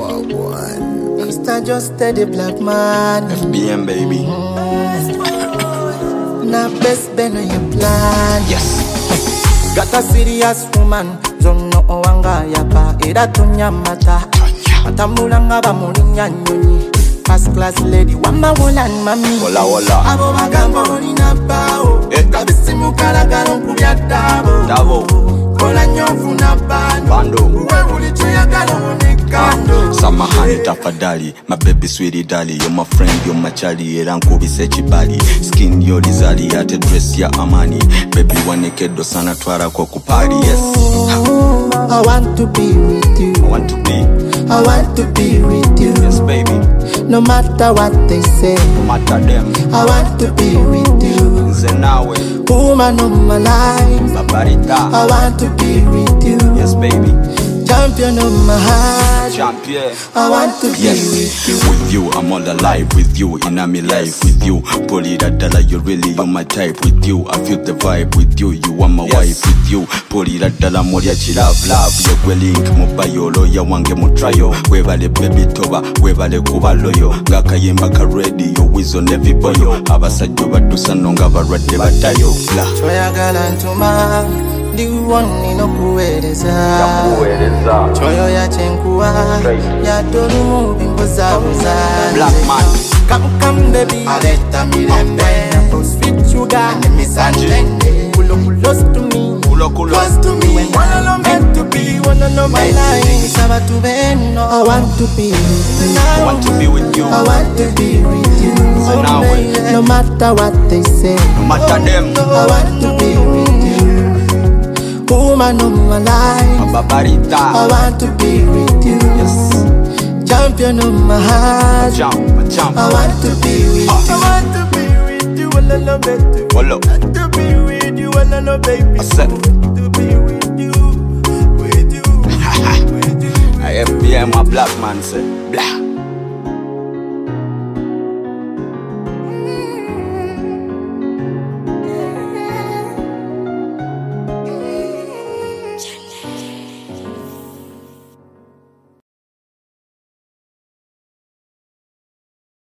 Mr. Just Steady Black Man. FBM baby. Na best ben on your plan. Yes. Got a serious woman. Zono owanga yaka era tunyamata. Atambulanga bamulinya nyonyi. First class lady wamba wolan mami. Wola wola. Abo bagambo nina bao. Kabisi mukalagalo nkubya dabo. Dabo. Kola nyofu na bando. Bando. Uwe ulichoyagalo onekando. Samahani tafadhali, my baby sweetie dali. You're my friend, you're my chali. Era nkubise chibali. Skin yo lizali, ate dress ya amani. Baby wanekedo sana twara kwa kupari, yes. I want to be with you. I want to be with you. Yes baby. No matter what they say. No matter them. I want to be with you. Nze nawe. Woman of my life. Babarita. I want to be with you. Yes baby. Champion of my heart. Champion. I want to be with you. With you, I'm all alive. With you, in my life. With you, Polidadala, you're really on my type. With you, I feel the vibe. With you, you are my wife. With you, Polidadala, Moria Chilave, love. You're quelling, Mobayolo, Yawange Motrayo. Wevale baby toba, Wevale Kuba loyo. Gaka Yemba Karedi, your wizard, every boyo. Abasajo Batusanonga, Barade Batayo. Choya Galantuma. Ndi woni no kuweleza choyo ya chenkuwa ya tolu bimbo za uzani Black man. Come baby aleta mirembe sweet sugar and misandende Kulo close to me close to me Wanna know meant to be wanna know my life Sabatu beno I want to be with you I want to be with you. I want to be with you No matter what they say No matter them. I want to be with you Woman of my life, Babarita. I want to be with you. Yes. Champion of my heart, Jump. I want to be with you. I want to be with you, I love it. Wolo. I want to be with you, I love baby. I said. To be with you, with you, with you. I FBM, my black man said, blah.